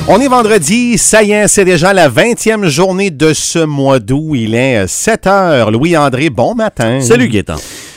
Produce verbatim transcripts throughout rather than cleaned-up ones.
On est vendredi, ça y est, c'est déjà la vingtième journée de ce mois d'août. Il est sept heures. Louis-André, bon matin. Salut Gaétan.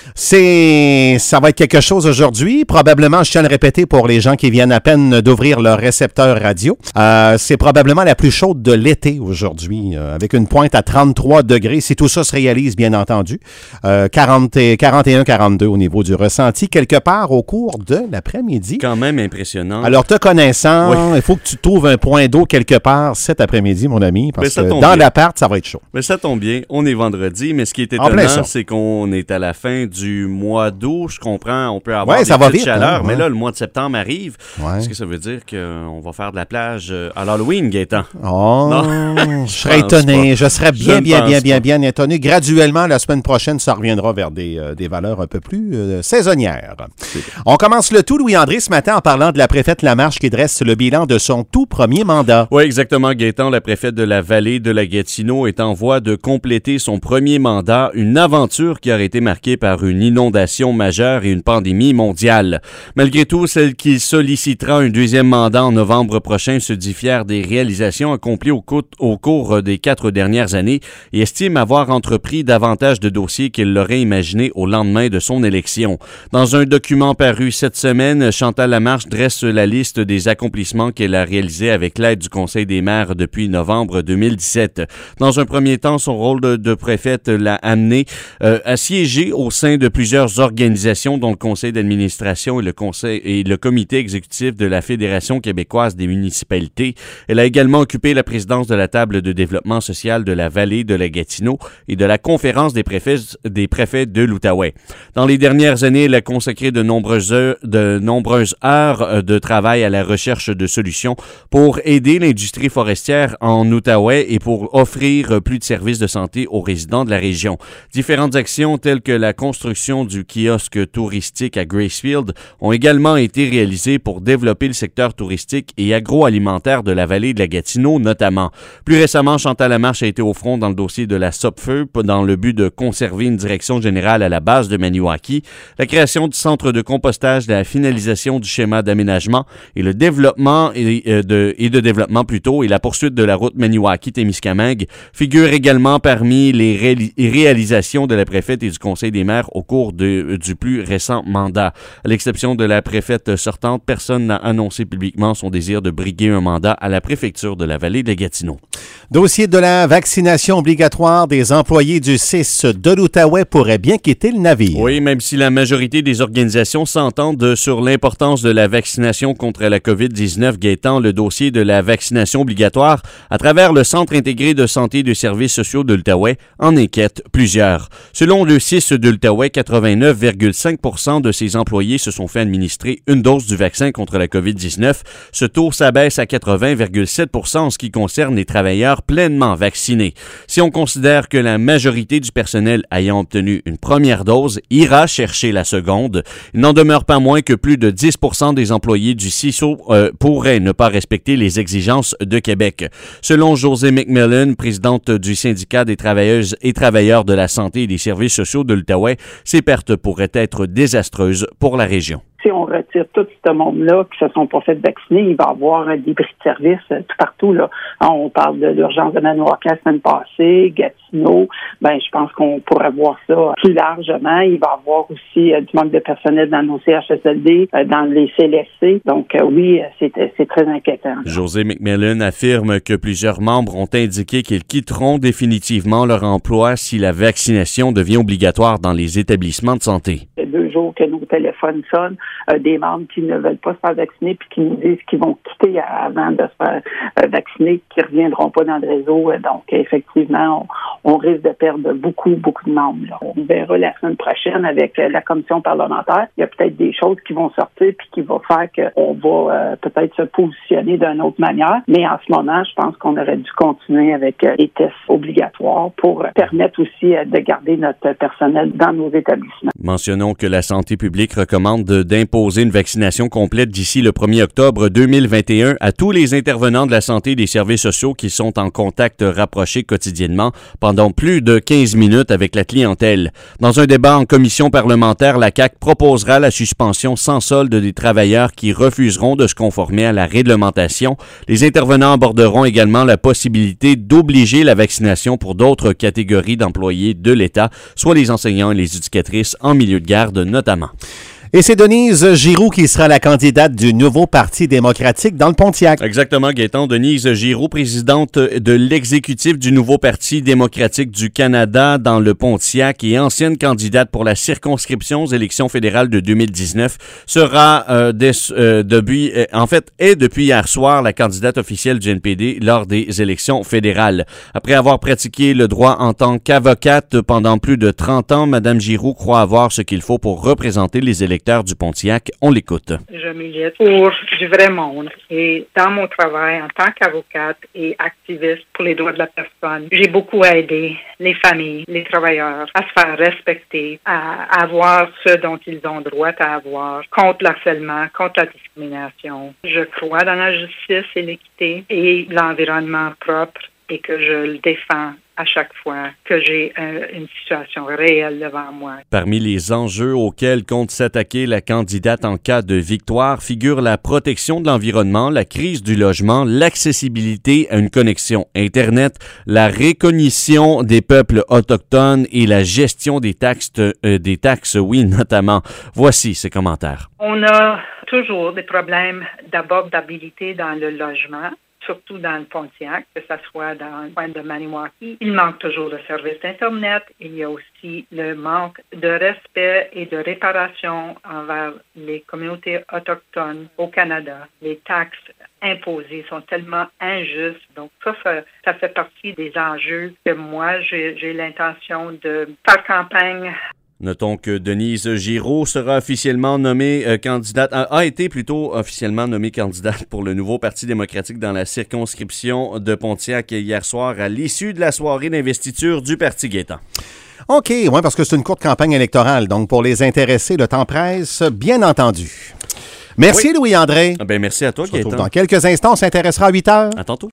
C'est, ça va être quelque chose aujourd'hui. Probablement, je tiens à le répéter pour les gens qui viennent à peine d'ouvrir leur récepteur radio. Euh, c'est probablement la plus chaude de l'été aujourd'hui, euh, avec une pointe à trente-trois degrés. Si tout ça se réalise, bien entendu. Euh, quarante, quarante et un quarante-deux au niveau du ressenti, quelque part au cours de l'après-midi. Quand même impressionnant. Alors, te connaissant, oui. il faut que tu trouves un point d'eau quelque part cet après-midi, mon ami, parce que dans bien. l'appart, ça va être chaud. Mais ça tombe bien. On est vendredi, mais ce qui est étonnant, c'est qu'on est à la fin du mois d'août. Je comprends, on peut avoir ouais, des ça va petites vite, chaleurs, hein, mais ouais. là, le mois de septembre arrive. Ouais. Est-ce que ça veut dire qu'on va faire de la plage à l'Halloween, Gaétan? Oh, non. je serais étonné. Pas. Je serais bien, je bien, bien, pas. bien, bien étonné. Graduellement, la semaine prochaine, ça reviendra vers des, euh, des valeurs un peu plus euh, saisonnières. On commence le tout, Louis-André, ce matin en parlant de la préfète Lamarche qui dresse le bilan de son tout premier mandat. Oui, exactement, Gaétan. La préfète de la vallée de la Gatineau est en voie de compléter son premier mandat, une aventure qui aurait été marquée par une inondation majeure et une pandémie mondiale. Malgré tout, celle qui sollicitera un deuxième mandat en novembre prochain se dit fière des réalisations accomplies au, co- au cours des quatre dernières années et estime avoir entrepris davantage de dossiers qu'il l'aurait imaginé au lendemain de son élection. Dans un document paru cette semaine, Chantal Lamarche dresse la liste des accomplissements qu'elle a réalisés avec l'aide du Conseil des maires depuis novembre deux mille dix-sept. Dans un premier temps, son rôle de, de préfète l'a amené euh, à siéger au sein de plusieurs organisations dont le Conseil d'administration et le Conseil et le Comité exécutif de la Fédération québécoise des municipalités. Elle a également occupé la présidence de la table de développement social de la vallée de la Gatineau et de la conférence des préfets, des préfets de l'Outaouais. Dans les dernières années, elle a consacré de nombreuses heures, de nombreuses heures de travail à la recherche de solutions pour aider l'industrie forestière en Outaouais et pour offrir plus de services de santé aux résidents de la région. Différentes actions telles que la construction du kiosque touristique à Gracefield ont également été réalisées pour développer le secteur touristique et agroalimentaire de la vallée de la Gatineau notamment. Plus récemment, Chantal Lamarche a été au front dans le dossier de la Sopfeu dans le but de conserver une direction générale à la base de Maniwaki, la création du centre de compostage, la finalisation du schéma d'aménagement et le développement et, euh, de, et de développement plutôt et la poursuite de la route Maniwaki-Témiscamingue figurent également parmi les ré- réalisations de la préfète et du Conseil des maires au cours de, du plus récent mandat. À l'exception de la préfète sortante, personne n'a annoncé publiquement son désir de briguer un mandat à la préfecture de la vallée de Gatineau. Dossier de la vaccination obligatoire des employés du C I S de l'Outaouais pourrait bien quitter le navire. Oui, même si la majorité des organisations s'entendent sur l'importance de la vaccination contre la covid dix-neuf, Gaétan, le dossier de la vaccination obligatoire à travers le Centre intégré de santé et de services sociaux de l'Outaouais en inquiète plusieurs. Selon le C I S de l'Outaouais, quatre-vingt-neuf virgule cinq pour cent de ses employés se sont fait administrer une dose du vaccin contre la covid dix-neuf. Ce taux s'abaisse à quatre-vingts virgule sept pour cent en ce qui concerne les travailleurs pleinement vaccinés. Si on considère que la majorité du personnel ayant obtenu une première dose ira chercher la seconde, il n'en demeure pas moins que plus de dix pour cent des employés du C I S O euh, pourraient ne pas respecter les exigences de Québec. Selon Josée McMillan, présidente du syndicat des travailleuses et travailleurs de la santé et des services sociaux de l'Outaouais, ces pertes pourraient être désastreuses pour la région. Si on retire tout ce monde-là qui se sont pas fait vacciner, il va y avoir des bris de service tout partout, là. On parle de l'urgence de Maniwaki la semaine passée, Gatineau. Ben, je pense qu'on pourrait voir ça plus largement. Il va y avoir aussi euh, du manque de personnel dans nos C H S L D, euh, dans les C L S C. Donc, euh, oui, c'est, c'est très inquiétant. Josée McMillan affirme que plusieurs membres ont indiqué qu'ils quitteront définitivement leur emploi si la vaccination devient obligatoire dans les établissements de santé. Il y a deux jours que nos téléphones sonnent, euh, des membres qui ne veulent pas se faire vacciner puis qui nous disent qu'ils vont quitter avant de se faire euh, vacciner, qui ne reviendront pas dans le réseau. Donc, effectivement, on, on risque de perdre beaucoup, beaucoup de membres. Là. On verra la semaine prochaine avec euh, la commission parlementaire. Il y a peut-être des choses qui vont sortir puis qui vont faire qu'on va euh, peut-être se positionner d'une autre manière. Mais en ce moment, je pense qu'on aurait dû continuer avec euh, les tests obligatoires pour euh, permettre aussi euh, de garder notre personnel dans nos établissements. Mentionnons que la santé publique recommande d'imposer une vaccination complète d'ici le premier octobre deux mille vingt et un à tous les intervenants de la santé et des services sociaux qui sont en contact rapproché quotidiennement pendant pendant plus de quinze minutes avec la clientèle. Dans un débat en commission parlementaire, la C A Q proposera la suspension sans solde des travailleurs qui refuseront de se conformer à la réglementation. Les intervenants aborderont également la possibilité d'obliger la vaccination pour d'autres catégories d'employés de l'État, soit les enseignants et les éducatrices en milieu de garde notamment. Et c'est Denise Giroux qui sera la candidate du nouveau Parti démocratique dans le Pontiac. Exactement, Gaétan. Denise Giroux, présidente de l'exécutif du nouveau Parti démocratique du Canada dans le Pontiac et ancienne candidate pour la circonscription aux élections fédérales de deux mille dix-neuf, sera euh, des, euh, depuis, euh, en fait, est depuis hier soir la candidate officielle du N P D lors des élections fédérales. Après avoir pratiqué le droit en tant qu'avocate pendant plus de trente ans, Mme Giroux croit avoir ce qu'il faut pour représenter les électeurs du Pontiac. On l'écoute. Je milite pour du vrai monde et dans mon travail en tant qu'avocate et activiste pour les droits de la personne, j'ai beaucoup aidé les familles, les travailleurs à se faire respecter, à avoir ce dont ils ont droit à avoir, contre l'harcèlement, contre la discrimination. Je crois dans la justice et l'équité et l'environnement propre et que je le défends à chaque fois que j'ai euh, une situation réelle devant moi. Parmi les enjeux auxquels compte s'attaquer la candidate en cas de victoire figurent la protection de l'environnement, la crise du logement, l'accessibilité à une connexion Internet, la reconnaissance des peuples autochtones et la gestion des taxes, euh, des taxes, oui, notamment. Voici ses commentaires. On a toujours des problèmes d'abordabilité dans le logement, surtout dans le Pontiac, que ce soit dans le coin de Maniwaki. Il manque toujours de services d'Internet. Il y a aussi le manque de respect et de réparation envers les communautés autochtones au Canada. Les taxes imposées sont tellement injustes. Donc ça, ça, ça fait partie des enjeux que moi, j'ai, j'ai l'intention de faire campagne. Notons que Denise Giroux sera officiellement nommée euh, candidate, a, a été plutôt officiellement nommée candidate pour le nouveau Parti démocratique dans la circonscription de Pontiac hier soir à l'issue de la soirée d'investiture du Parti Gaétan. OK, oui, parce que c'est une courte campagne électorale, donc pour les intéressés, le temps presse, bien entendu. Merci, oui. Louis-André. Ah ben, merci à toi, Gaétan. Dans quelques instants, on s'intéressera à huit heures. À tantôt.